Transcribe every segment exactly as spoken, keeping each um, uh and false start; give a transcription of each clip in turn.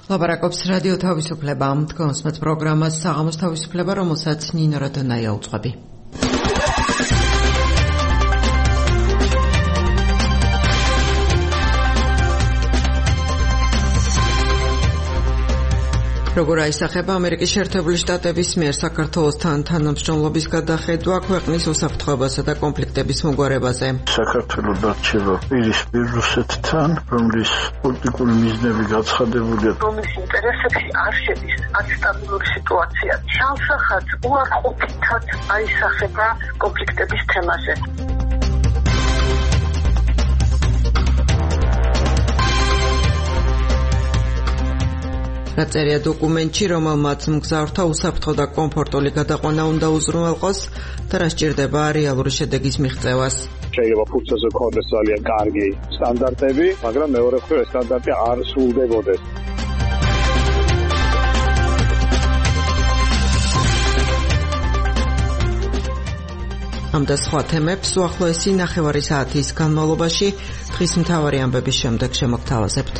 ლაპარაკობს რადიო თავისუფლება, თქვენს პროგრამას საღამოს თავისუფლება, რომელსაც ნინო რადონაია უძღვები. როგორ აისახება ამერიკის შეერთებული შტატების მიერ საქართველოსთან თანამშრომლობის გადახედვა ქვეყნის უსაფრთხოებასა და კონფლიქტების მოგვარებაზე. საქართველოს დარჩება პირისპირ რუსეთთან, რომლის პოლიტიკური მიზნები გაცხადებულია, რომლის ინტერესებში არ შედის აცტაბილური სიტუაცია. ჩალსახად უარყოფითად აისახება კონფლიქტების თემაზე. რაწერია დოკუმენტში, რომელმაც მგზავრთა უსაფრთხო და კომფორტული გადაყვანა უნდა უზრუნველყოს და რა სჭირდება რეალური შედეგის მიღწევას. შეიძლება ფურცელზე გქონდეს ძალიან კარგი სტანდარტები, მაგრამ მეორე მხრივ ეს სტანდარტი არ სრულდებოდეს. ამ და სხვა თემებს უახლოესი ნახევარი საათის განმავლობაში დღის მთავარი ამბების შემდეგ შემოგთავაზებთ.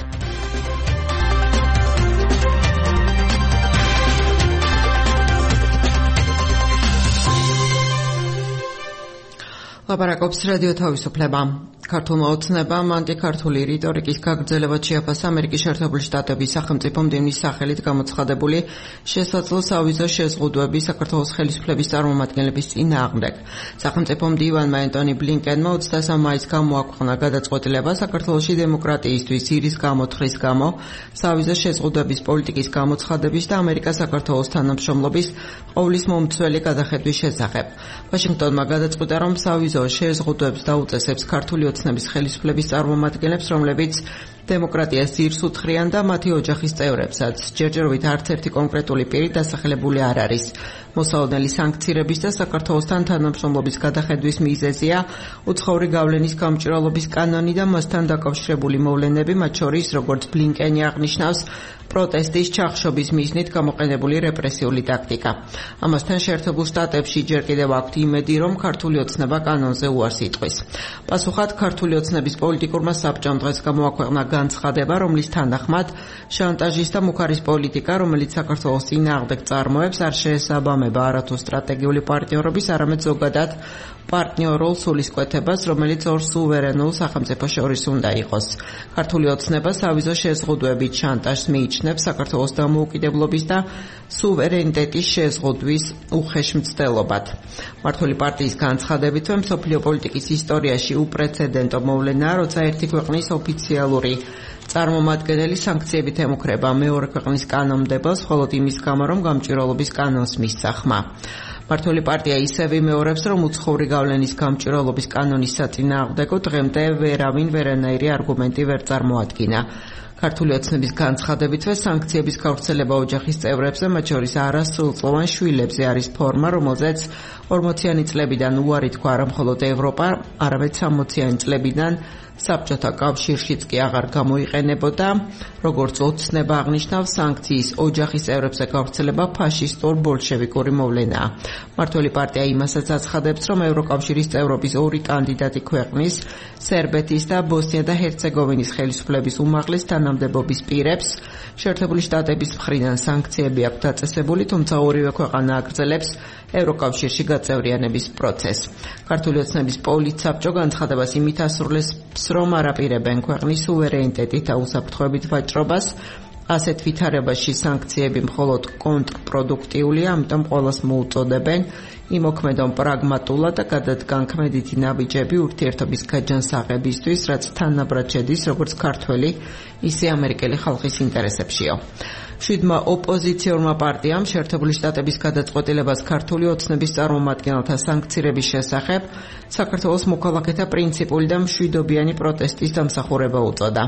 ლაპარაკობს რადიო თავისუფლება. ქართულმა ოცნებამ ანტიქართული რიტორიკის გაგრძელება შეაფასა ამერიკის შეერთებული შტატების სახელმწიფო მდივნის სახელით გამოცხადებული შესაძლო სავიზო შეზღუდვები საქართველოს ხელისუფლების წარმომადგენლების წინააღმდეგ. სახელმწიფო მდივანმა ენტონი ბლინკენმა ოცდასამ მაისს გამოაქვეყნა გადაწყვეტილება საქართველოში დემოკრატიისთვის ძირის გამოთხრის გამო, სავიზო შეზღუდვების პოლიტიკის გამოცხადების და ამერიკა-საქართველოს თანამშრომლობის ყოვლის მომცველი გადახედვის შესახებ. ვაშინგტონმა გადაწყვიტა, რომ სავიზო შეზღუდვებს დაუწესებს ქართული ოცნების ხელისუფლების წარმომადგენლებს, რომლებიც დემოკრატიას ძირს უთხრიან და მათი ოჯახის წევრებსაც. ჯერჯერობით არც ერთი კონკრეტული პირი დასახელებული არ არის. მოსალოდნელი სანქცირების და საქართველოსთან თანამშრომლობის გადახედვის მიზეზია უცხოური გავლენის გამჭვირვალობის კანონი და მასთან დაკავშირებული მოვლენები, მათ შორის, როგორც ბლინკენი აღნიშნავს, პროტესტის ჩახშობის მიზნით გამოყენებული რეპრესიული ტაქტიკა. ამასთან შეერთებულ შტატებში ჯერ კიდევ აქვთ იმედი, რომ ქართული ოცნება კანონზე უარს იტყვის. პასუხად ქართული ოცნების პოლიტიკურმა საბჭომ დღეს გამოაქვეყნა განცხადება, რომლის თანახმად შანტაჟის და მუქარის პოლიტიკა, რომელიც საქართველოს წინააღმდეგ წარმოებს, არ შეესაბამება არათუ სტრატეგიული პარტნიორობის, არამედ ზოგადად პარტნიორულ სულისკვეთებას, რომელიც ორ სუვერენულ სახელმწიფოს შორის უნდა იყოს. ქართული ოცნება სავიზო შეზღუდვებით შანტაჟს მიიჩნევს საქართველოს დამოუკიდებლობის და სუვერენიტეტის შეზღუდვის უხეშმცდელობად. მართული პარტიის განცხადებითვე მსოფლიო პოლიტიკის ისტორიაში უპრეცედენტო მოვლენაა, როცა ერთი ქვეყნის ოფიციალური წარმომადგენელი სანქციებით ემუქრება მეორე ქვეყნის კანონმდებელს, მხოლოდ იმის გამო, რომ გამჭვირვალობის კანონს მისცა ხმა. მართული პარტია ისევ იმეორებს, რომ უცხოური გავლენის გამჭვირვალობის კანონის საწინააღმდეგო დღემდე ვერავინ ვერანაირი არგუმენტი ვერ წარმოადგინა. ქართული ოცნების განცხადებითვე სანქციების გავრცელება ოჯახის წევრებზე, მათ შორის არასრულწლოვან შვილებზე არის ფორმა, რომელზეც ორმოციანი წლებიდან უარი თქვა არა მხოლოდ ევროპა, არამედ სამოციანი წლებიდან საბჭოთა კავშირშიც კი აღარ გამოიყენებოდა. როგორც ოცნება აღნიშნავს, სანქციის ოჯახის წევრებზე გავრცელება ფაშისტურ ბოლშევიკური მოვლენაა. მართველი პარტია იმასაც აცხადებს, რომ ევროკავშირის წევრობის ორი კანდიდატი ქვეყნის, სერბეთის და ბოსნია და ჰერცეგოვინის ხელისუფლების უმაღლეს თანამდებობის პირებს შეერთებული შტატების მხრიდან სანქციები აქვს დაწესებული, თუმცა ორივე ქვეყანა აგრძელებს ევროკავშირში გაწევრიანების პროცესს. ქართული ოცნების პოლიტსაბჭო განცხადებას იმით ასრულებს, რომ არაპირებენ ქვეყნის სუვერენიტეტით და უსაფრთხოებით ვაჭრობას. ასეთ ვითარებაში სანქციები მხოლოდ კონტრპროდუქტიულია, ამიტომ ყველას მოუწოდებენ იმოქმედონ პრაგმატულად და გადადგანქმედითი ნაბიჯები ურთიერთობის გაჯანსაღებისთვის, რაც თანაბრად შედის როგორც ქართველი, ისე ამერიკელი ხალხის ინტერესებშია. შვიდმა ოპოზიციურმა პარტიამ შეერთებული შტატების გადაწყვეტილებას ქართული ოცნების წარმომადგენელთა სანქცირების შესახებ საქართველოს მოქალაქეთა პრინციპული და მშვიდობიანი პროტესტის დამსახურება უწოდა.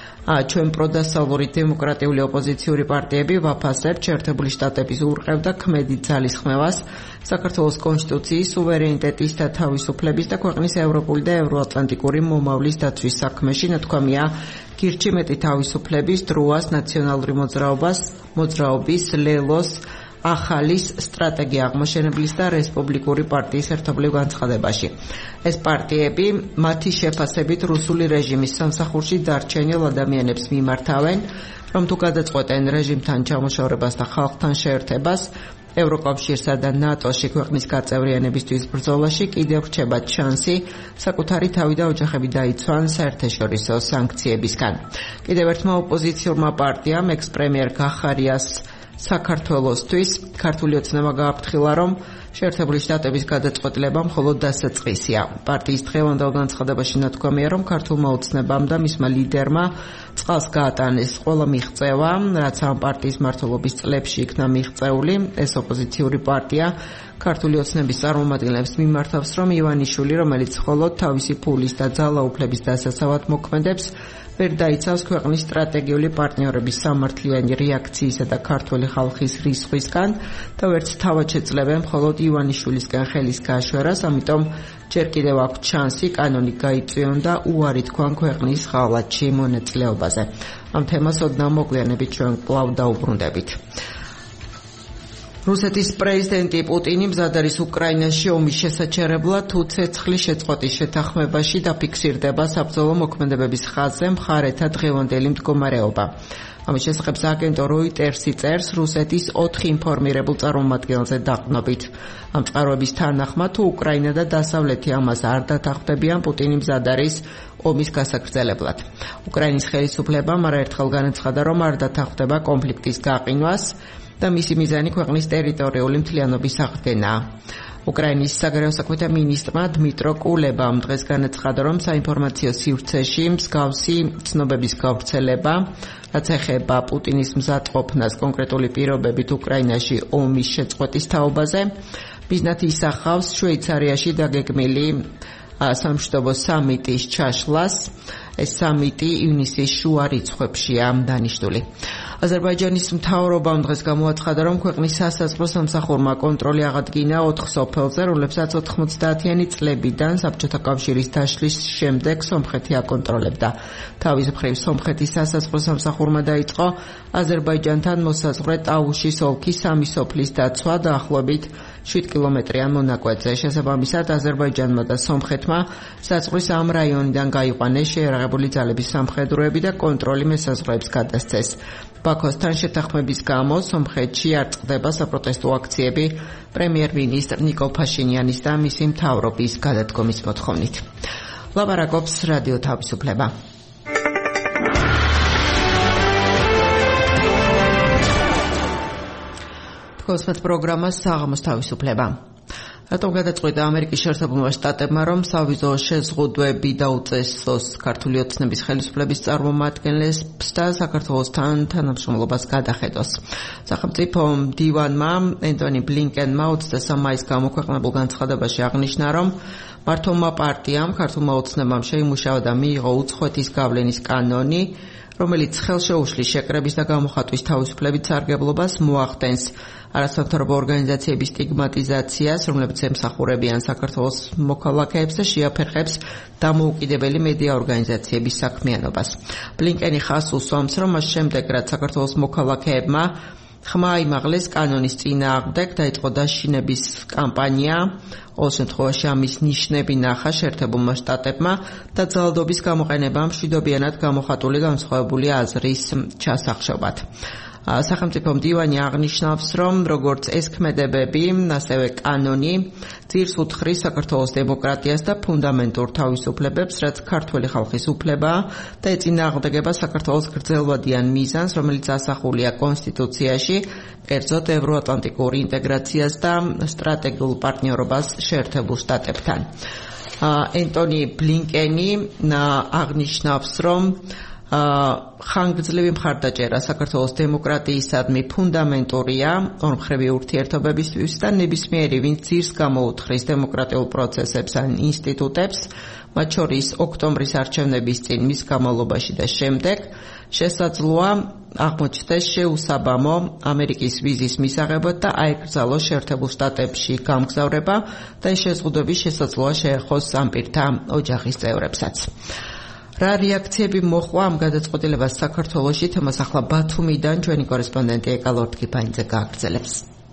ჩვენ პროდასავლური დემოკრატიული ოპოზიციური პარტიები ვაფასებთ შეერთებული შტატების ურყევ და ქმედით ძალისხმევას საქართველოს კონსტიტუციის, სუვერენიტეტის და თავისუფლების და ქვეყნის ევროპული და ევროატლანტიკური მომავლის დაცვის საქმეში, ნათქვამია გირჩი მეტი თავისუფლების, დროას, ნაციონალური მოძრაობას, მოძრაობის, ლელოს, ახალის სტრატეგია აღმაშენებლის და რესპუბლიკური პარტიის ერთობლივ განცხადებაში. ეს პარტიები მათი შეფასებით რუსული რეჟიმის სამსახურში დარჩენილ ადამიანებს მიმართავენ, რომ თუ გადაწყვეტენ რეჟიმთან ჩამოშორებას და ხალხთან შეერთებას, ევროკავშირსა და ნატოში ქვეყნის გაწევრიანებისთვის ბრძოლაში კიდევ რჩება შანსი საკუთარი თავი და ოჯახები დაიცვან საერთაშორისო სანქციებისგან. კიდევ ერთმა ოპოზიციურმა პარტიამ ექს-პრემიერ გახარიას საქართველოსთვის ქართული ოცნება გააფრთხილა, რომ შეერთებული შტატების გადაწყვეტილება მხოლოდ დასაწყისია. პარტიის დღევანდელ განცხადებაში ნათქვამია, რომ ქართულმა ოცნებამ და მისმა ლიდერმა წყალს გაატანეს ყველა მიღწევა, რაც ამ პარტიის მმართველობის წლებში იქნა მიღწეული. ეს ოპოზიციური პარტია ქართული ოცნების წარმომადგენლებს მიმართავს, რომ ივანიშვილი, რომელიც მხოლოდ თავისი ფულის და ძალაუფლების დასაცავად მოქმედებს, ვერ დაიცავს ქვეყნის სტრატეგიული პარტნიორების სამართლიანი რეაქციისა და ქართული ხალხის რისხვისგან და ვერც თავად შეძლებენ მხოლოდ ივანიშვილისგან ხელის გაშვერას, ამიტომ ჯერ კიდევ აქვს შანსი კანონი გაიწვიონ და უარი თქვან ქვეყნის ღალატში მონაწილეობაზე. ამ თემას ოდნავ მოგვიანებით ჩვენ კვლავ დაუბრუნდებით. რუსეთის პრეზიდენტი პუტინი მზად არის უკრაინაში ომის შესაჩერებლად, თუ ცეცხლის შეწყვეტის შეთანხმებაში დაფიქსირდება საბრძოლო მოქმედებების ხაზზე მხარეთა დღევანდელი მდგომარეობა. ამის შესახებ აგენტო როიტერსი წერს რუსეთის ოთხ ინფორმირებულ წარმომადგენელზე დაყრდნობით. ამ წყაროების თანახმად, თუ უკრაინა და დასავლეთი ამას არ დათანხმდებიან, პუტინი მზად არის ომის გასაგრძელებლად. უკრაინის ხელისუფლებამ არაერთხელ განაცხადა, რომ არ დათანხმდება კონფლიქტის გაყინვას და მისი მიზანი ქვეყნის ტერიტორიული მთლიანობის აღდგენაა. უკრაინის საგარეო საქმეთა მინისტრმა დმიტრო კულებამ დღეს განაცხადა, რომ საინფორმაციო სივრცეში მსგავსი ცნობების გავრცელება, რაც ეხება პუტინის მზადყოფნას კონკრეტული პირობებით უკრაინაში ომის შეწყვეტის თაობაზე, მიზნად ისახავს შვეიცარიაში დაგეგმილი სამშვიდობო სამიტის ჩაშლას. ეს სამიტი ივნისის შუა რიცხვებშია დანიშნული. აზერბაიჯანის მთავრობამ დღეს გამოაცხადა, რომ ქვეყნის სასაზღვრო სამსახურმა კონტროლი აღადგინა ოთხ სოფელზე, რომლებსაც ოთხმოცდაათიანი წლებიდან საბჭოთა კავშირის დაშლის შემდეგ სომხეთი აკონტროლებდა. თავის მხრივ სომხეთის სასაზღვრო სამსახურმა დაიწყო აზერბაიჯანთან მოსაზღვრე ტავუშის ოლქის სამი სოფლის დაცვა დაახლოებით შვიდ კილომეტრიან მონაკვეთზე. შესაბამისად, აზერბაიჯანმა და სომხეთმა საზღვრის ამ რაიონიდან გაიყვანეს შეიარაღებული ძალების სამხედროები და კონტროლი მესაზღვრეებს გადასცეს. ბაქოსთან შეთანხმების გამო სომხეთში არ წყდება საპროტესტო აქციები პრემიერ-მინისტრ ნიკოლ ფაშინიანის და მისი მთავრობის გადადგომის მოთხოვნით. ლაპარაკობს რადიო თავისუფლება. კოსმეთ პროგრამა საღამოს თავისუფლება. რატომ გადაწყვიტა ამერიკის შეერთებულმა შტატებმა, რომ სავიზო შეზღუდვები დაუწესოს ქართული ოცნების ხელისუფლების წარმომადგენლებს და საქართველოსთან თანამშრომლობას გადახედოს? სახელმწიფო მდივანმა ენტონი ბლინკენმა ოცდასამ მაისს გამოქვეყნებულ განცხადებაში აღნიშნა, რომ მმართველმა პარტიამ ქართულმა ოცნებამ შეიმუშავა და მიიღო უცხოეთის გავლენის კანონი, რომელიც ხელშეუშლის შეკრების და გამოხატვის თავისუფლებით სარგებლობას მოახდენს არასამთავრობო ორგანიზაციების სტიგმატიზაციას, რომლებიც ემსახურებიან საქართველოს მოქალაქეებს და შეაფერხებს დამოუკიდებელი მედია ორგანიზაციების საქმიანობას. ბლინკენი ხაზს უსვამს, რომ მას შემდეგ, რაც საქართველოს მოქალაქეებმა ხმა აიმაღლეს კანონის წინააღმდეგ, დაიწყო დაშინების კამპანია, ყოველ შემთხვევაში ამის ნიშნები ნახა შეერთებულმა შტატებმა და ძალადობის გამოყენება მშვიდობიანად გამოხატული განსხვავებული აზრის ჩასახშობად. სახელმწიფო მდივანი აღნიშნავს, რომ როგორც ეს ქმედებები, ასევე კანონი ძირს უთხრის საქართველოს დემოკრატიას და ფუნდამენტურ თავისუფლებებს, რაც ქართველი ხალხის უფლებაა და ეწინააღმდეგება საქართველოს გრძელვადიან მიზანს, რომელიც ასახულია კონსტიტუციაში, კერძოდ ევროატლანტიკურ ინტეგრაციას და სტრატეგიულ პარტნიორობას შეერთებულ შტატებთან. ენტონი ბლინკენი აღნიშნავს, რომ ხანგრძლივი მხარდაჭერა საქართველოს დემოკრატიისადმი ფუნდამენტურია ორმხრივი ურთიერთობებისთვის და ნებისმიერი, ვინც ძირს გამოუთხრის დემოკრატიულ პროცესებს ან ინსტიტუტებს, მათ შორის ოქტომბრის არჩევნების წინ, მის გამავლობაში და შემდეგ, შესაძლოა აღმოჩნდეს შეუსაბამო ამერიკის ვიზის მისაღებად და აეკრძალოს შეერთებულ შტატებში გამგზავრება და ეს შეზღუდვები შესაძლოა შეეხოს ამ პირთა ოჯახის წევრებსაც. რა რეაქციები მოხვა ამ გადაწყვეტილებას საქართველოში? თემას ახლა ბათუმიდან ჩვენი კორესპონდენტი ეკა ლორთქიფანიძე გააგრძელებს.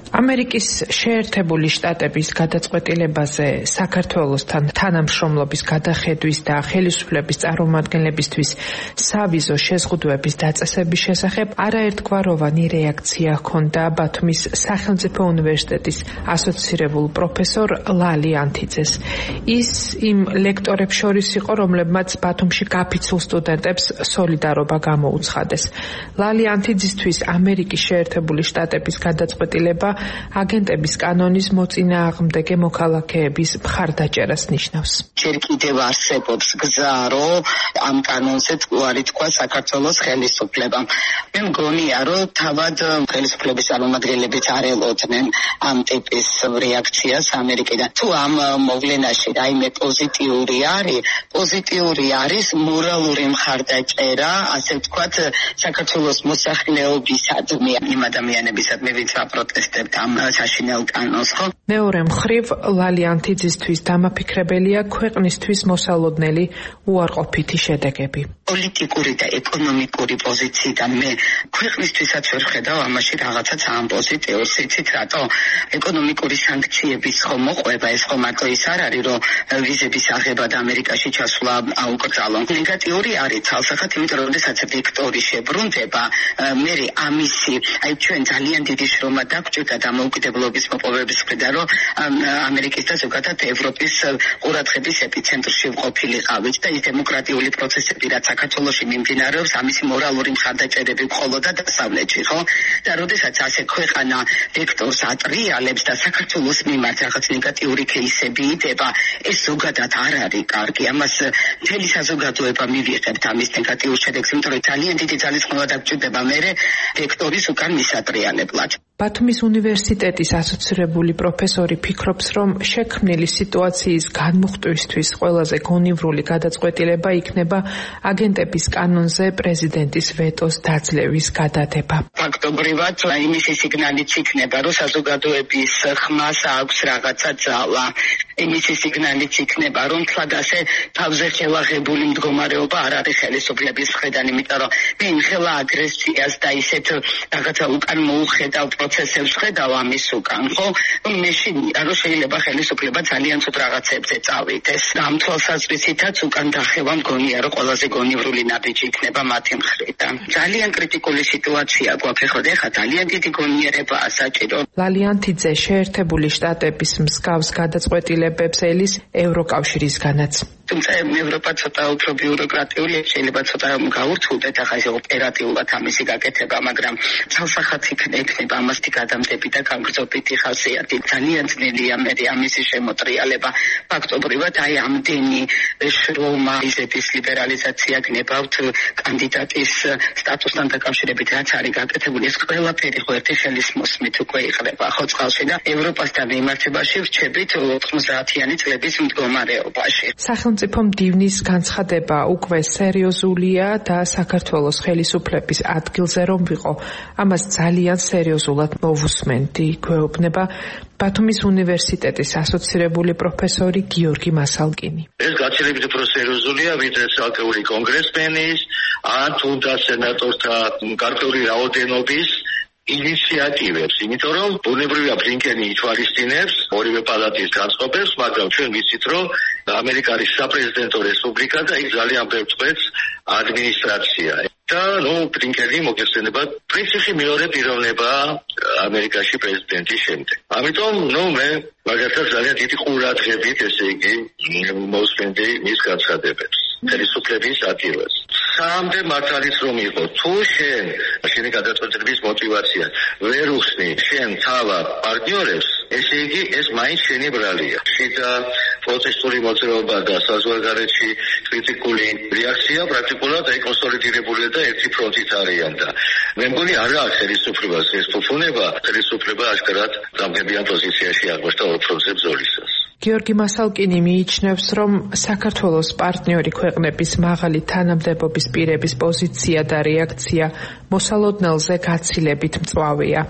ამერიკის შეერთებული შტატების გადაწყვეტილებაზე საქართველოსთან თანამშრომლობის გადახედვის და ხელისუფლების წარმომადგენლებისთვის სავიზო შეზღუდვების დაწესების შესახებ არაერთგვაროვანი რეაქცია ჰქონდა ბათუმის სახელმწიფო უნივერსიტეტის ასოცირებულ პროფესორ ლალი ანთიძეს. ის იმ ლექტორებს შორის იყო, რომლებმაც ბათუმში გაფიცულ სტუდენტებს სოლიდარობა გამოუცხადეს. ლალი ანთიძისთვის ამერიკის შეერთებული შტატების გადაწყვეტილება აგენტების კანონის მოწინააღმდეგე მოქალაქეების მხარდაჭერას ნიშნავს. ჯერ კიდევ არსებობს გზა, რომ ამ კანონზე უარი თქვა საქართველოს ხელისუფლებამ. მე მგონია, რომ თავად ხელისუფლების წარმომადგენლებიც არ ელოდნენ ამ ტიპის რეაქციას ამერიკიდან. თუ ამ მოვლენაში რაიმე პოზიტიური არის, პოზიტიური არის მორალური მხარდაჭერა, ასე ვთქვათ, საქართველოს მოსახლეობისადმი, იმ ადამიანებისადმი, ვინც აპროტესტებთ ამ საშინელ კანონს, ხო? მეორე მხრივ, ლალი ანთიძისთვის დამაფიქრებელია ქვეყნისთვის მოსალოდნელი უარყოფითი შედეგები. პოლიტიკური და ეკონომიკური პოზიციიდან მე ქვეყნისთვისაც ვერ ხედავ ამაში რაღაცაც ამ პოზიტიურს. იცით რატო? ეკონომიკური სანქციების ხომ მოყვება, ეს ხომ მარტო ის არ არის, რომ ვიზების აღება და ამერიკაში ჩასვლა აუკრძალონ. ნეგატიური არის თალსახად, იმიტომ რომ როდესაც ვიქტორი შებრუნდება, მე ამისი, აი ჩვენ ძალიან დიდი შრომა დაგჭირდა დამოუკიდებლობის მოპოვების მხრიდან, რომ ამერიკის და ზოგადად ევროპის ყურადღების ეპიცენტრში ვყოფილიყავით და ის დემოკრატიული პროცესები, რაც საქართველოში მიმდინარეობს, ამისი მორალური მხარდაჭერები ყოლოდა დასავლეთში, ხო? და როდესაც ასე ქვეყანა ვექტორს ატრიალებს და საქართველოს მიმართ რაღაც ნეგატიური кейსები იდება, ეს ზოგადად არ არის კარგი. ამას მთელი საზოგადოება მივიღებთ ამის ნეგატიურ შედეგს, იმიტომ რომ ძალიან დიდი ძალისხმევა დაგჭირდება მერე ვექტორის უკან მისატრიალებლად. ბათუმის უნივერსიტეტის ასოცირებული პროფესორი ფიქრობს, რომ შექმნილი სიტუაციის განმუხტვისთვის ყველაზე გონივრული გადაწყვეტილება იქნება აგენტების კანონზე პრეზიდენტის ვეტოს დაძლევის გადადება. ფაქტობრივად იმისი სიგნალიც იქნება, რომ საზოგადოების ხმას აქვს რაღაცა ძალა. იმისი სიგნალიც იქნება, რომ თლად ასე თავზე ხელაღებული მდგომარეობა არ არის ხელისუფლების მხრიდან, იმიტომ რომ მე იმ ხელა აგრესიას და ისეთ რაღაცა უკან მოუხედავ პროცესებს ხედავ ამის უკან, ხო? მე შინია, რომ შეიძლება ხელისუფლება ძალიან ცუდ რაღაცებზე წავიდეს. ამ თვალსაზრისითაც უკან დახევა მგონია, რომ ყველაზე გონივრული ნაბიჯი იქნება მათი მხრიდან. ძალიან კრიტიკული სიტუაცია გვაქვს ეხლა და ეხლა ძალიან დიდი გონიერებაა საჭირო. ლალი ანთიძე შეერთებული შტატების მსგავს გადაწყვეტილებებს ელის ევროკავშირისგანაც. თუმცა ევროპა ცოტა უფრო ბიუროკრატიული, შეიძლება ცოტა გაურთულდეთ ახლა ეს ოპერატიულად ამისი გაკეთება, მაგრამ ცალსახად იქნება ამასთი გადამდები და გაგრძობითი ხასიათი. ძალიან ძნელია მე ამისი შემოტრიალება. ფაქტობრივად აი ამდენი შრომა, ვიზების ლიბერალიზაცია გნებავთ კანდიდატის სტატუსთან დაკავშირებით, რაც არის გაკეთებული, ეს ყველაფერი ხო ერთი ხელის მოსმით უკვე იყრება ხო წყალში და ევროპასთან მიმართებაში ვრჩებით ოთხმოცდაათიანი წლების მდგომარეობაში. სახელმწიფო მდივნის განცხადება უკვე სერიოზულია და საქართველოს ხელისუფლების ადგილზე რომ ვიყო, ამას ძალიან სერიოზულად მოვუსმენდი, გვეუბნება ბათუმის უნივერსიტეტის ასოცირებული პროფესორი გიორგი მასალკინი. ეს გაცილებით უფრო სერიოზულია, ვიდრე ცალკეული კონგრესმენის, ან თუნდაც სენატორთა გარკვეული რაოდენობის ინიციატივებს, იმიტომ რომ ბუნებრივია ბლინკენი ითვალისწინებს ორივე პალატის განწყობებს, მაგრამ ჩვენ ვიცით, რომ ამერიკის საპრეზიდენტო რესპუბლიკა და იქ ძალიან ბევრ წვეთს ადმინისტრაცია. და ნუ ბლინკენი მოგეხსენებათ, პრინციპში მეორე პიროვნებაა ამერიკაში პრეზიდენტის შემდეგ. ამიტომ ნუ მე მაგალითად ძალიან დიდი ყურადღებით, ესე იგი, მოვსმენდი მის განცხადებებს. ხელისუფლების ადგილას. სამდე მართალიც რომ იყო, თუ შენ შენი გადაწყვეტილების მოტივაცია ვერ უხსნი შენ თავად პარტნიორებს, ესე იგი ეს მაინც შენი ბრალია. შიდა პროტესტული მოძრაობა და საზღვარგარეთში კრიტიკული რეაქცია პრაქტიკულად აი კონსოლიდირებულია და ერთი ფრონტით არიან და მე მგონი არ აქვს ხელისუფლებას ეს ფუფუნება, ხელისუფლება აშკარად დამგებიან პოზიციაში აღმოჩნდა ორ ფრონტზე ბრძოლისას. გიორგი მასალკინი მიიჩნევს, რომ საქართველოს პარტნიორი ქვეყნების მაღალი თანამდებობის პირების პოზიცია და რეაქცია მოსალოდნელზე გაცილებით მწვავეა.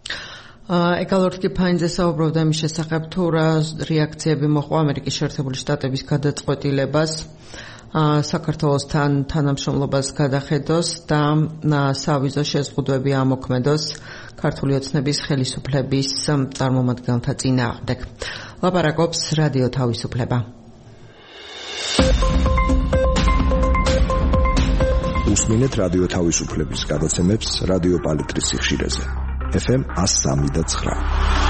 ეკალორდ კიფაინძე საუბრობდა იმის შესახებ, თუ რა რეაქციები მოყვა ამერიკის შეერთებული შტატების გადაწყვეტილებას. საქართველოსთან თანამშრომლობას გადახედოს და სავიზო შეზღუდვები ამოქმედოს ქართული ოცნების ხელისუფლების წარმომადგენელთა წინააღმდეგ. ლაპარაკობს რადიო თავისუფლება. უსმინეთ რადიო თავისუფლების გადაცემებს რადიო პალიტრის სიხშირეზე. ეფ ემ one oh three point nine.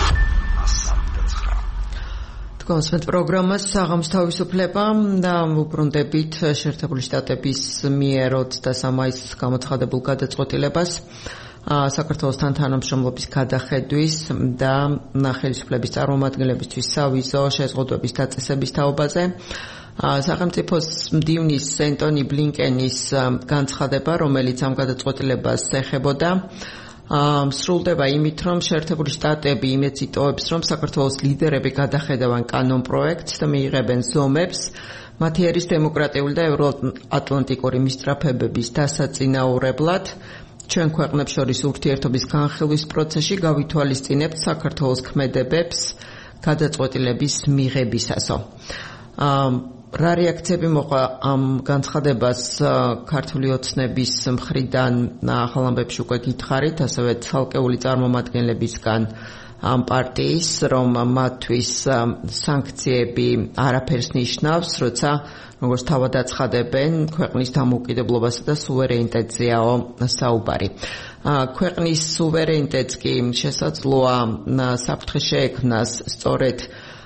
კონსვენთ პროგრამას საღამოს თავისუფლება და უბრუნდებით შეერთებული შტატების მიერ ოცდასამ მაისს გამოცხადებულ გადაწყვეტილებას საქართველოსთან თანამშრომლობის გადახედვის და ხელისუფლების წარმომადგენლებისთვის სავიზო შეზღუდვების დაწესების თაობაზე. სახელმწიფოს მდივნის ენტონი ბლინკენის განცხადება, რომელიც ამ გადაწყვეტილებას ეხებოდა, სრულდება იმით, რომ შეერთებული შტატები იმედს იტოვებს, რომ საქართველოს ლიდერები გადახედავენ კანონ პროექტს და მიიღებენ ზომებს მათი ერის დემოკრატიული და ევროატლანტიკური მისწრაფებების დასაწინაურებლად. ჩვენ ქვეყნებს შორის ურთიერთობის განხილვის პროცესში გავითვალისწინებთ საქართველოს ქმედებებს გადაწყვეტილების მიღებისასო. რა რეაქციები მოყვა ამ განცხადებას ქართული ოცნების მხრიდან ახალ ამბებში უკვე გითხარით, ასევე ცალკეული წარმომადგენლებისგან ამ პარტიის, რომ მათთვის სანქციები არაფერს ნიშნავს, როცა როგორც თავად აცხადებენ, ქვეყნის დამოუკიდებლობასა და სუვერენიტეტზეაო საუბარი. ქვეყნის სუვერენიტეტს კი შესაძლოა საფრთხე შეექმნას სწორედ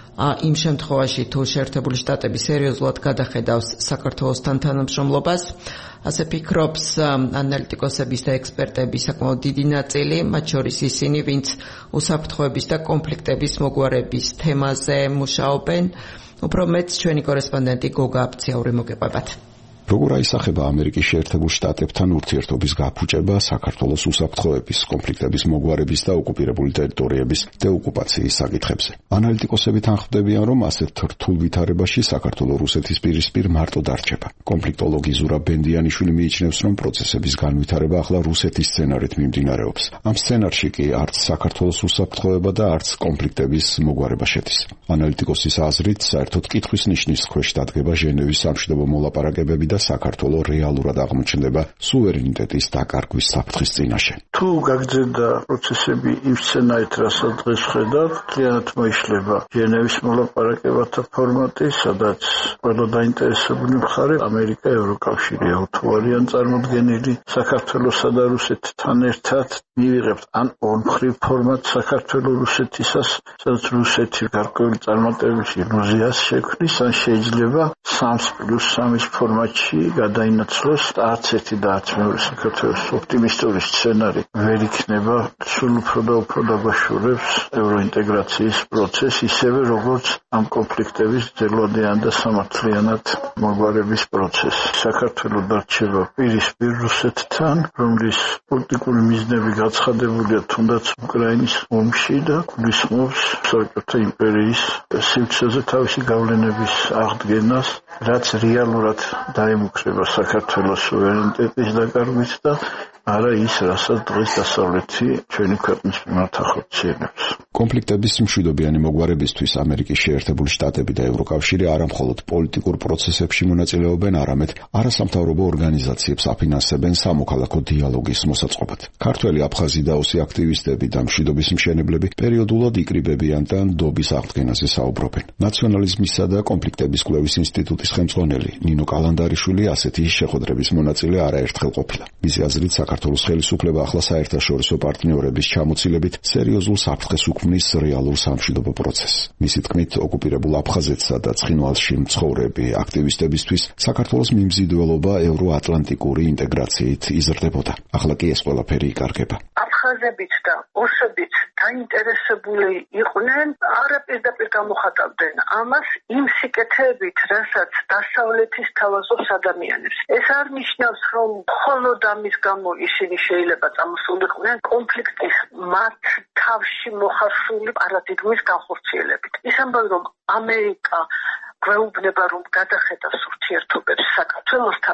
იმ შემთხვევაში, თუ შეერთებული შტატები სერიოზულად გადახედავს საქართველოსთან თანამშრომლობას, ასე ფიქრობს ანალიტიკოსების და ექსპერტების საკმაოდ დიდი ნაწილი, მათ შორის ისინი, ვინც უსაფრთხოების და კონფლიქტების მოგვარების თემაზე მუშაობენ. უფრო მეტ ჩვენი კორესპონდენტი გოგა აფციური მოგეყვებათ. როგორ აისახება ამერიკის შეერთებულ შტატებთან ურთიერთობის გაფუჭება საქართველოს უსაფრთხოების, კონფლიქტების მოგვარების და ოკუპირებული ტერიტორიების დეოკუპაციის საკითხებზე. ანალიტიკოსები თანხმდებიან, რომ ასეთ რთულ ვითარებაში საქართველოს რუსეთის პირისპირ მარტო დარჩება. კონფლიქტოლოგი ზურაბ ბენდიანიშვილი მიიჩნევს, რომ პროცესების განვითარება ახლა რუსეთის სცენარით მიმდინარეობს. ამ სცენარში კი არც საქართველოს უსაფრთხოება და არც კონფლიქტების მოგვარება შედის. ანალიტიკოსის აზრით, საერთოდ კითხვის ნიშნის ქვეშ დადგება ჟენევის სამშვიდობო მოლაპარაკებები და საქართველოს რეალურად აღმოჩნდება სუვერენიტეტის დაკარგვის საფრთხის წინაშე. თუ გაგრძელდა პროცესები იმ სცენარით, რასაც დღეს ვხედავთ, ძალიანად მოიშლება ჟენევის მოლაპარაკებათა ფორმატი, სადაც ყველა დაინტერესებული მხარე ამერიკა, ევროკავშირი თუ არიან წარმოდგენილი საქართველოსა და რუსეთთან ერთად მივიღებთ ან ორმხრივ ფორმატს საქართველოს რუსეთისას, სადაც რუსეთი გარკვეული წარმატების ილუზიას შექმნის, ან შეიძლება სამს პლუს სამის ფორმატში გადაინაცვლოს არც ერთი და არც მეორე საქართველოს ოპტიმისტური სცენარი ვერ იქნება, სულ უფრო და უფრო დაგვაშურებს ევროინტეგრაციის პროცესს, ისევე როგორც ამ კონფლიქტების ძელვადიან და სამართლიანად მოგვარების პროცესს. საქართველოს დარჩება პირისპირ რუსეთთან, რომლის პოლიტიკური მიზნები გაცხადებულია თუნდაც უკრაინის ომში და გულისხმობს საბჭოთა იმპერიის სივრცეზე თავისი გავლენების აღდგენას, რაც რეალურად დაემუქრება საქართველოს სუვერენიტეტის დაკარგვით და არა ის, რასაც დღეს დასავლეთი ჩვენი ქვეყნის მიმართ ახორციელებს. კონფლიქტების მშვიდობიანი მოგვარებისთვის ამერიკის შეერთებული შტატები და ევროკავშირი არა მხოლოდ პოლიტიკურ პროცესებში მონაწილეობენ, არამედ არასამთავრობო ორგანიზაციებს აფინანსებენ სამოქალაქო დიალოგის მოსაწყობად. ქართველი აფხაზიდაოსი აქტივისტები და მშვიდობის მშენებლები პერიოდულად იკრიბებიან და ნდობის აღდგენაზე საუბრობენ. ნაციონალიზმისა და კონფლიქტების კვლევის ინსტიტუტის ხელმძღვანელი ნინო კალანდარიშვილი ასეთი შეხვედრების მონაწილე არაერთხელ ყოფილა. მისი აზრით, საქართველოს ხელისუფლება ახლა საერთაშორისო პარტნიორების ჩამოცილებით სერიოზულ საფრთხეს უქმნის რეალურ სამშვიდობო პროცესს. მისი თქმით, ოკუპირებულ აფხაზეთსა და ცხინვალში მცხოვრები აქტივისტებისთვის საქართველოს მიმზიდველობა ევროატლანტიკური ინტეგრაციით იზრდებოდა. ახლა კი ეს ყველაფერი იკარგება. აფხაზებით და ოსებით დაინტერესებული იყვნენ, არა პირდაპირ გამოხატავდნენ ამას იმ სიკეთეებით, რასაც დასავლეთის თავაზობს ადამიანებს. ეს არ ნიშნავს, რომ მხოლოდ ამის გამო ისინი შეიძლება წამოსულიყვნენ კონფლიქტის მათ თავში მოხარშული პარადიგმის განხორციელებით. ის ამბავი, რომ ამერიკა გვეუბნება, რომ გადახედავს ურთიერთობებს საქართველოსთან,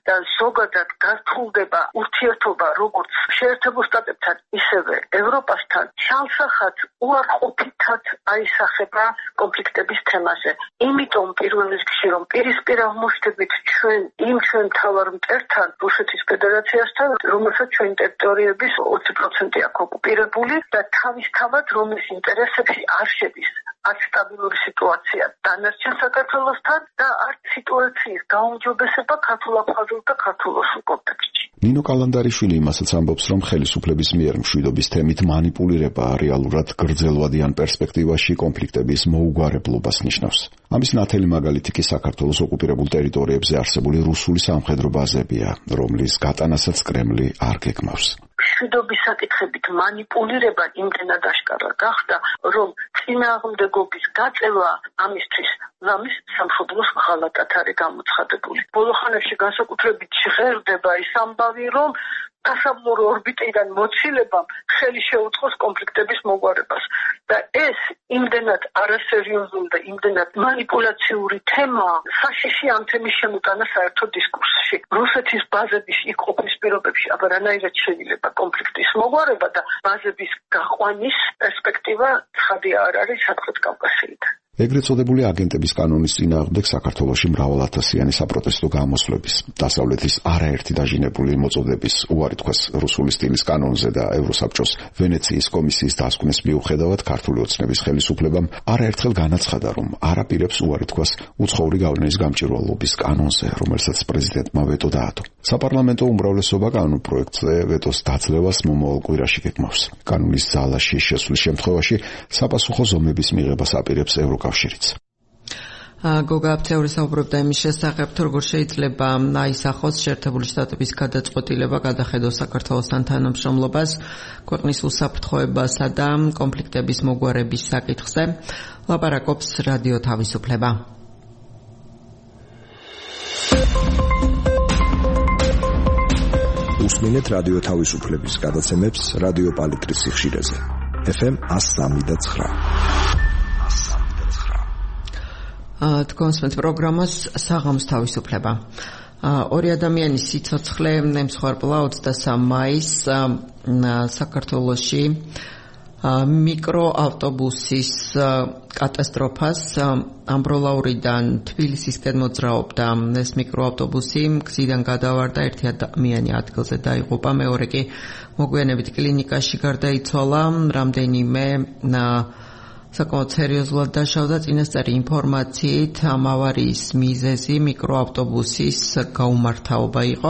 და ზოგადად გართულდება ურთიერთობა როგორც შეერთებულ შტატებთან, ისევე ევროპასთან, შალსახად უარყოფითად აისახება კონფლიქტების თემაზე. იმიტომ პირველ რიგში რომ პირისპირ აღმოჩნდებით ჩვენ იმ ჩვენ მთავარ მტერთან, რუსეთის ფედერაციასთან, რომელსაც ჩვენი ტერიტორიების ოცი პროცენტი აქვს ოკუპირებული და თავისთავად რომლის ინტერესებში არ შედის არც სტაბილური სიტუაცია დანარჩენ საქართველოსთან და არც სიტუაციის გაუმჯობესება ქართულ აფხაზურ და ქართულ რუსულ კონტექსტში. ნინო კალანდარიშვილი იმასაც ამბობს, რომ ხელისუფლების მიერ მშვიდობის თემით მანიპულირება რეალურად გრძელვადიან პერსპექტივაში კონფლიქტების მოუგვარებლობას ნიშნავს. ამის ნათელი მაგალითი კი საქართველოს ოკუპირებულ ტერიტორიებზე არსებული რუსული სამხედრო ბაზებია, რომლის გატანასაც კრემლი არ გეგმავს. მშვიდობის საკითხებით მანიპულირება იმდენად აშკარა გახდა, რომ წინააღმდეგობის გაწევა ამისთვის ლამის სამშობლოს ღალატად არის გამოცხადებული. ბოლო ხანებში განსაკუთრებით ჟღერდება ის ამბავი, რომ დასაბმულო ორბიტიდან მოცილებამ ხელი შეუწყოს კონფლიქტების მოგვარებას და ეს იმდენად არასერიოზული და იმდენად манипуляციური თემა საშიში ამ თემის შემოტანა საერთო დისკურსში. რუსეთის ბაზების იქ ყოფნის პირობებში აბა რანაირად შეიძლება კონფლიქტის მოგვარება და ბაზების გაყვანის პერსპექტივა ცხადი არ არის სამხრეთ კავკასიიდან. ეგრეთ წოდებული აგენტების კანონის წინააღმდეგ საქართველოში მრავალათასიანი საპროტესტო გამოსვლების, დასავლეთის არაერთი დაჟინებული მოწოდების, უარი თქვას რუსული სტილის კანონზე და ევროსაბჭოს ვენეციის კომისიის დასკვნეს მიუხედავად ქართული ოცნების ხელისუფლებამ არაერთხელ განაცხადა, რომ არ აპირებს უარი თქვას უცხოური გავლენის გამჭვირვალობის კანონზე, რომელსაც პრეზიდენტმა ვეტო დაადო. საპარლამენტო უმრავლესობა კანონ პროექტზე ვეტოს დაძლევას მომავალ კვირაში გეგმავს. კანონის ძალაში შესვლის შემთხვევაში საპასუხო ზომების მიღებას აპირებს ევროკავშირი. გოგა აფცეური საუბრობდა იმის შესახებ, თუ როგორ შეიძლება აისახოს შეერთებული შტატების გადაწყვეტილება გადახედოს საქართველოსთან თანამშრომლობას ქვეყნის უსაფრთხოებასა და კონფლიქტების მოგვარების საკითხზე. ლაპარაკობს რადიო თავისუფლება. უსმინეთ რადიო თავისუფლების გადაცემებს რადიო პალიტრის სიხშირეზე. ეფ ემ one oh three point nine. თქვენს პროგრამას საღამოს თავისუფლება. ორი ადამიანის სიცოცხლე ემსხვერპლა ოცდასამი მაისს საქართველოში მიკროავტობუსის კატასტროფას. ამბროლაურიდან თბილისისკენ მოძრაობდა ეს მიკროავტობუსი, გზიდან გადავარდა, ერთი ადამიანი ადგილზე დაიღუპა, მეორე კი მოგვიანებით კლინიკაში გარდაიცვალა. რამდენიმე საკმაოდ სერიოზულად დაშავდა. წინასწარი ინფორმაციით ამ ავარიის მიზეზი მიკროავტობუსის გაუმართავობა იყო.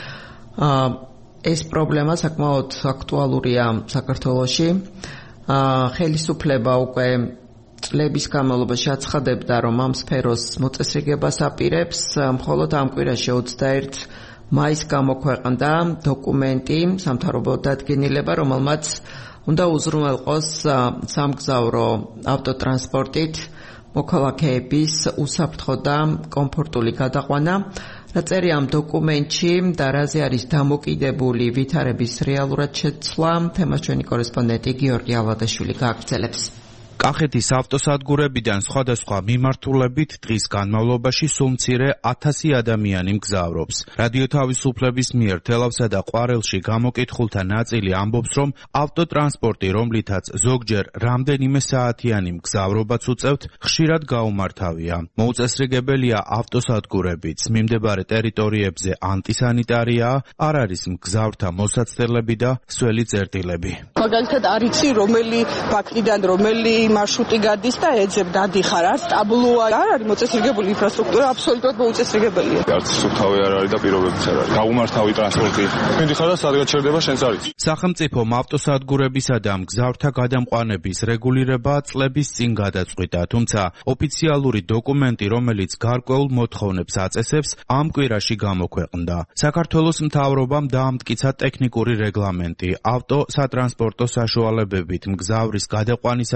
ეს პრობლემა საკმაოდ აქტუალურია საქართველოში. ხელისუფლება უკვე წლების განმავლობაში აცხადებდა, რომ ამ სფეროს მოწესრიგებას აპირებს, მხოლოდ ამ კვირაში ოცდაერთი მაისს გამოქვეყნდა დოკუმენტი, სამთავრობო დადგენილება, რომელმაც უნდა უზრუნველყოს სამგზავრო ავტოტრანსპორტით მოქალაქეების უსაფრთხო და კომფორტული გადაყვანა. რა წერია ამ დოკუმენტში და რაზე არის დამოკიდებული ვითარების რეალურად შეცვლა, თემას ჩვენი კორესპონდენტი გიორგი ალვადაშვილი გააგრძელებს. კახეთის ავტოსადგურებიდან სხვადასხვა მიმართულებით დღის განმავლობაში სულ მცირე ათასი ადამიანი მგზავრობს. რადიო თავისუფლების მიერ თელავსა და ყვარელში გამოკითხულთა ნაწილი ამბობს, რომ ავტოტრანსპორტი, რომლითაც ზოგჯერ რამდენიმე საათიანი მგზავრობაც უწევთ, ხშირად გაუმართავია. მოუწესრიგებელია ავტოსადგურებიც, მიმდებარე ტერიტორიებზე ანტისანიტარია, არ არის მგზავრთა მოსაცდელები და სველი წერტილები. მაგალითად არ იცი რომელი ბაქიდან რომელი მარშრუტი გადის და ეძებ დადიხარ, არ სტაბილურია, არ არის მოწესრიგებული ინფრასტრუქტურა, აბსოლუტურად მოუწესრიგებელია. არც სუფთავი არ არის და პირობებიც არ არის. გაუმართავი ტრანსპორტი. მიდიხარ და სად გაჩერდება შენც არის. სახელმწიფომ ავტოსადგურებისა და მგზავრთა გადამყვანების რეგულირება წლების წინ გადაწყვიტა, თუმცა ოფიციალური დოკუმენტი, რომელიც გარკვეულ მოთხოვნებს აწესებს, ამ კვირაში გამოქვეყნდა. საქართველოს მთავრობამ დაამტკიცა ტექნიკური რეგლამენტი ავტო სატრანსპორტო საშუალებებით მგზავრის გადაყვანისა და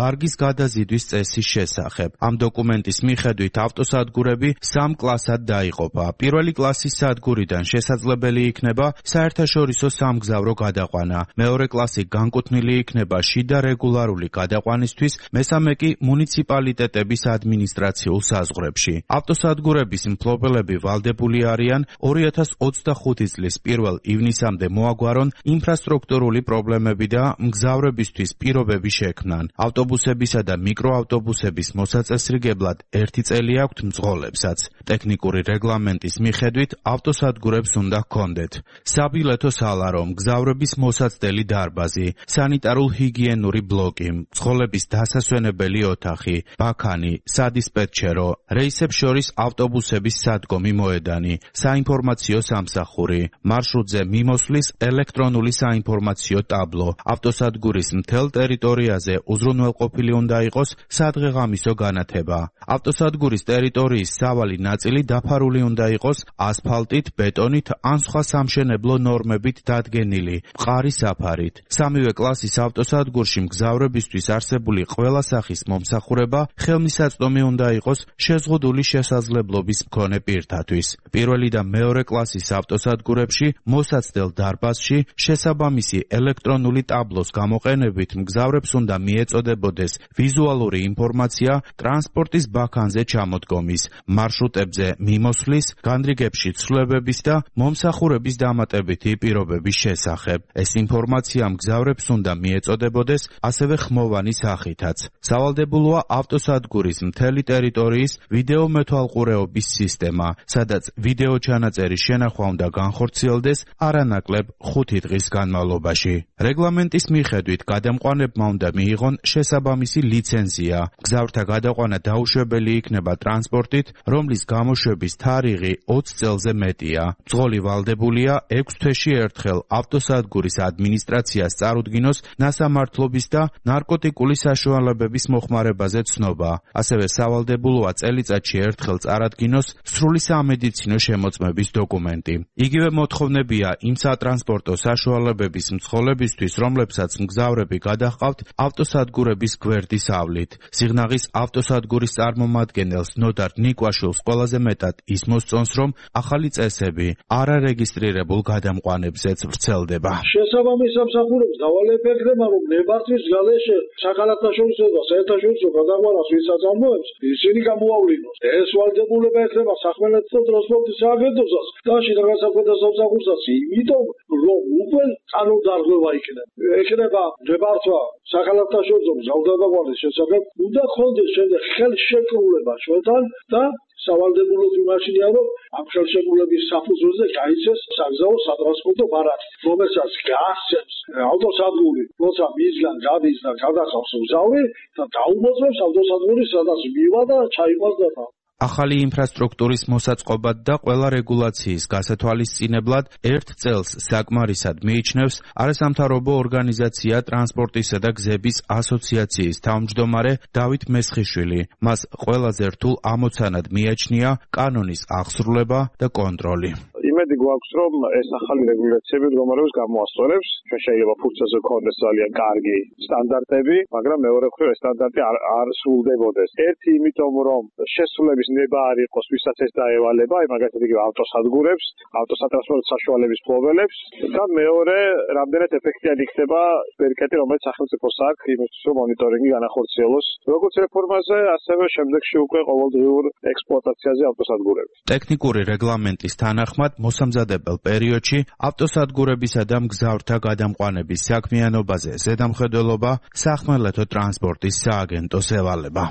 ბარგის გადაზიდვის წესის შესახებ. ამ დოკუმენტის მიხედვით ავტოსადგურები სამ კლასად დაიყოფა. პირველი კლასის სადგურიდან შესაძლებელი იქნება საერთაშორისო სამგზავრო გადაყვანა. მეორე კლასი განკუთვნილი იქნება შიდა რეგულარული გადაყვანისთვის, მესამე კი მუნიციპალიტეტების ადმინისტრაციულ საზღვრებში. ავტოსადგურების მფლობელები ვალდებული არიან ორი ათას ოცდახუთი წლის პირველ ივნისამდე მოაგვარონ ინფრასტრუქტურული პრობლემები და მგზავრებისთვის პირობები შექმნან. ავტობუსებისა და მიკროავტობუსების მოსაწესრიგებლად ერთი წელი აქვთ მძღოლებსაც. ტექნიკური რეგლამენტის მიხედვით ავტოსადგურებს უნდა ჰქონდეთ საბილეთო სალარო, მგზავრების მოსაცდელი დარბაზი, სანიტარულ-ჰიგიენური ბლოკი, მძღოლების დასასვენებელი ოთახი, ბაქანი, სადისპეტჩერო, რეისებს შორის ავტობუსების სადგომი მოედანი, საინფორმაციო სამსახური, მარშრუტზე მიმოსვლის ელექტრონული საინფორმაციო ტაბლო, ავტოსადგურის მთელ ტერიტორიაზე უზრუნველყოფილი უნდა იყოს სადღეღამისო განათება. ავტოსადგურის ტერიტორიის სავალი ნაწილი დაფარული უნდა იყოს ასფალტით, ბეტონით ან სხვა სამშენებლო ნორმებით დადგენილი მყარი საფარით. სამივე კლასის ავტოსადგურში მგზავრებისთვის არსებული ყველა სახის მომსახურება ხელმისაწვდომი უნდა იყოს შეზღუდული შესაძლებლობის მქონე პირთათვის. პირველი და მეორე კლასის ავტოსადგურებში მოსაცდელ დარბაზში შესაბამისი ელექტრონული ტაბლოს გამოყენებით მგზავრებს უნდა მიეწოდებოდეს ვიზუალური ინფორმაცია ტრანსპორტის ბაქანზე ჩამოდგომის, მარშრუტებზე მიმოსვლის, განრიგებში ცვლილებების და მომსახურების დამატებითი პირობების შესახებ. ეს ინფორმაცია მგზავრებს უნდა მიეწოდებოდეს ასევე ხმოვანი სახითაც. სავალდებულოა ავტოსადგურის მთელი ტერიტორიის ვიდეო მეთვალყურეობის სისტემა, სადაც ვიდეო ჩანაწერის შენახვა უნდა განხორციელდეს არანაკლებ ხუთი დღის განმავლობაში. რეგლამენტის მიხედვით გადამყვანებმა უნდა მიიღონ შესაბამისი ლიცენზია. მგზავრთა გადაყვანა დაუშვებელი იქნება ტრანსპორტით, რომლის გამოშვების თარიღი ოცი წელზე მეტია. მძღოლი ვალდებულია ექვს თვეში ერთხელ ავტოსადგურის ადმინისტრაციას წარუდგინოს ნასამართლობის და ნარკოტიკული საშუალებების მოხმარებაზე ცნობა. ასევე სავალდებულოა წელიწადში ერთხელ წარადგინოს სრული სამედიცინო შემოწმების დოკუმენტი. იგივე მოთხოვნებია იმ სატრანსპორტო საშუალებების მძღოლებისთვის, რომლებსაც მგზავრები გადაჰყავთ ავტოსადგურების გვერდის ავლით. სიღნაღის ავტოსადგურის წარმომადგენელს ნოდარ ნიკვაშვილს ყველაზე მეტად ის მოსწონს, რომ ახალი წესები არარეგისტრირებულ გადამყვანებზეც ვრცელდება. შესაბამის სამსახურებს დავალება ექნება, რომ ნებართვის გარეშე საქალაქაშორისო და საერთაშორისო გადაყვანას ვისაც ამოებს, ისინი გამოავლინოს. ეს ვალდებულება ექნება სახმელეთო ტრანსპორტის სააგენტოსაც და შიდა განსახვედრ სამსახურსაც, იმიტომ რომ უკვე წარუმდარღვევა იქნება. ექნება ნებართვა საქალაქაშორისო გადაყვანის შესახებ, უნდა ხონდეს შემდეგ ხელშეკრულება ჩვენთან და სავალდებულოდ იმაშინია, რომ ამ ხელშეკრულების საფუძველზე გაიცეს საგზაო სატრანსპორტო ბარათი, რომელსაც გაახსენს ავტოსადგური, როცა მისგან გადის და გადახავს მგზავრი და დაუმოწმებს ავტოსადგურის, სადაც მივა და ჩაიყვანს და თან. ახალი ინფრასტრუქტურის მოსაწყობად და ყველა რეგულაციის გასათვალისწინებლად ერთ წელს საკმარისად მიიჩნევს არასამთავრობო ორგანიზაცია ტრანსპორტისა და გზების ასოციაციის თავმჯდომარე დავით მესხიშვილი. მას ყველაზე რთულ ამოცანად მიაჩნია კანონის აღსრულება და კონტროლი. იმედი გვაქვს, რომ ეს ახალი რეგულაციები მდგომარეობას გამოასწორებს. ჩვენ შეიძლება ფურცელზე გქონდეს ძალიან კარგი სტანდარტები, მაგრამ მეორე მხრივ ეს სტანდარტი არ, არ სრულდებოდეს. ერთი, იმიტომ რომ შესრულების ნება არ იყოს, ვისაც ეს დაევალება, აი მაგალითად იგივე ავტოსადგურებს, ავტოსატრანსპორტო საშუალების მფლობელებს და მეორე, რამდენად ეფექტიანი იქნება ბერკეტი, რომელიც სახელმწიფოს აქვს იმისთვის, რომ მონიტორინგი განახორციელოს როგორც რეფორმაზე, ასევე შემდეგში უკვე ყოველდღიურ ექსპლუატაციაზე ავტოსადგურების. ტექნიკური რეგლამენტის თანახმად მოსამზადებელ პერიოდში ავტოსადგურებისა და მგზავრთა გადამყვანების საქმიანობაზე ზედამხედველობა სახმელეთო ტრანსპორტის სააგენტოს ევალება.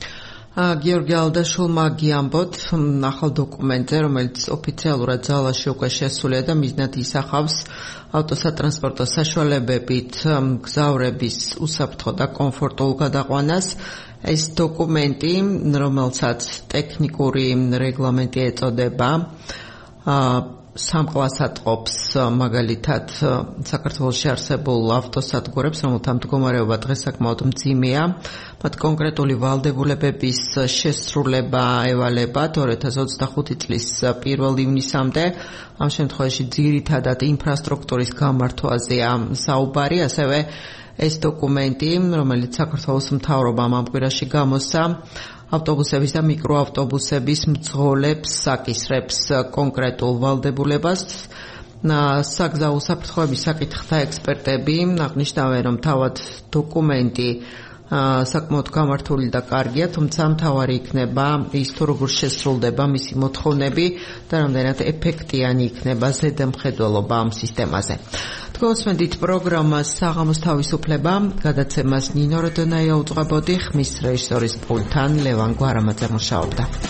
გიორგი ალდაშვილმა გიამბოთ ახალ დოკუმენტზე, რომელიც ოფიციალურად ძალაში უკვე შესულია და მიზნად ისახავს ავტოსატრანსპორტო საშუალებებით მგზავრების უსაფრთხო და კომფორტულ გადაყვანას. ეს დოკუმენტი, რომელსაც ტექნიკური რეგლამენტი ეწოდება, სამყლასატყოფს მაგალითად საქართველოში არსებულ ავტოსადგურებს, რომელთა მდგომარეობა დღეს საკმაოდ მძიმეა, მათ კონკრეტული ვალდებულებების შესრულება ევალებათ ორი ათას ოცდახუთი წლის პირველ ივნისამდე. ამ შემთხვევაში ძირითადად ინფრასტრუქტურის გამართვაზეა საუბარი, ასევე ეს დოკუმენტი, რომელიც საქართველოს მთავრობამ ამ კვირაში გამოსცა, ავტობუსების და მიკროავტობუსების მძღოლებს აკისრებს კონკრეტულ ვალდებულებას. საგზაო უსაფრთხოების საკითხთა ექსპერტები აღნიშნავენ, რომ თავად დოკუმენტი საკმაოდ გამართული და კარგია, თუმცა მთავარი იქნება ის, თუ როგორ შესრულდება მისი მოთხოვნები და რამდენად ეფექტიანი იქნება ზედამხედველობა ამ სისტემაზე. თქვენსმენდით პროგრამას საღამოს თავისუფლება, გადაცემას ნინო როდონაია უძღვებოდი, ხმის რეჟისორის პულტთან ლევან გვარამაძე მუშაობდა.